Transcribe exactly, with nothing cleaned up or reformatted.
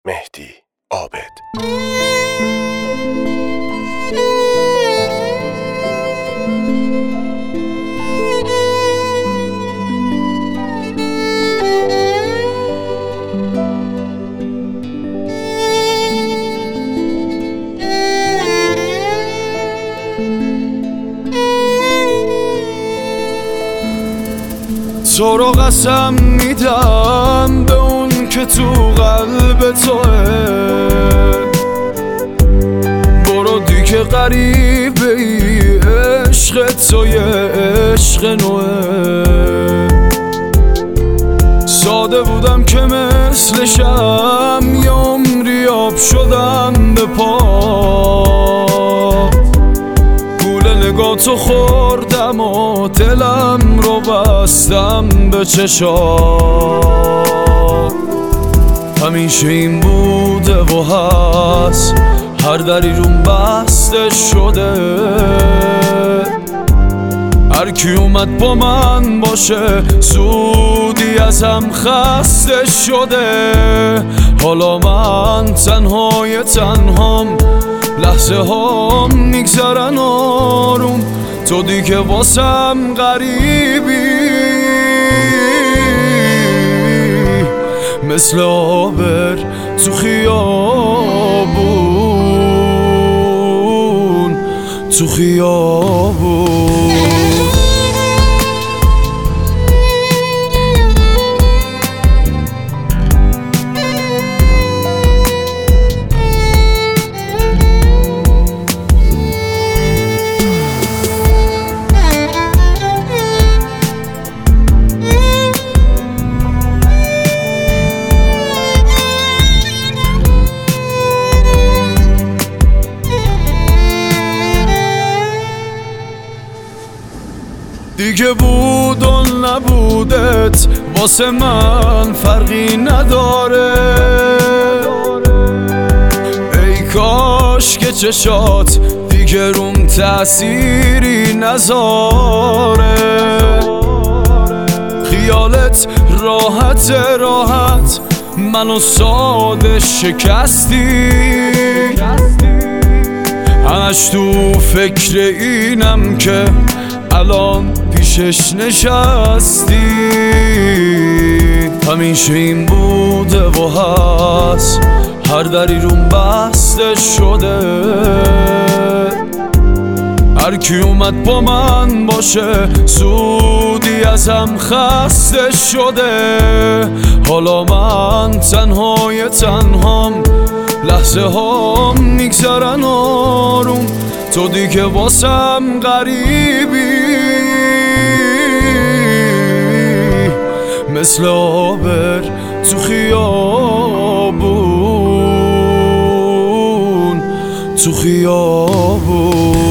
مهدی عابد. تو رو قسم میدم به اون که تو قلب توه، برو دیگه غریبه ای، عشق تو یه عشق نوه. ساده بودم که مثل شم یه عمری آب شدم به پا، گول نگاه تو خوردم و دلم رو بستم به چشات. همیشه این بوده و هست، هر دری روم بسته شده، هر کی اومد با من باشه زودی از هم خسته شده. حالا من تنهای تنهام، لحظه هام میگذرن آروم، تو دیگه واسم غریبی، مثل آبر تو خیابون، تو خیابون. دیگه بود و نبودت واسه من فرقی نداره، ای کاش که چشات دیگه روم تأثیری نذاره. خیالت راحت راحت منو ساده شکستی، همش تو فکر اینم که الان پیشش نشستی. همیشه این بوده و هست، هر دری روم بسته شده، هر کی اومد با من باشه زودی از هم خسته شده. حالا من تنهای تنهام، لحظه هام میگذرن آروم، تو دیگه واسم غریبی، مثل آبر تو خیابون، تو خیابون.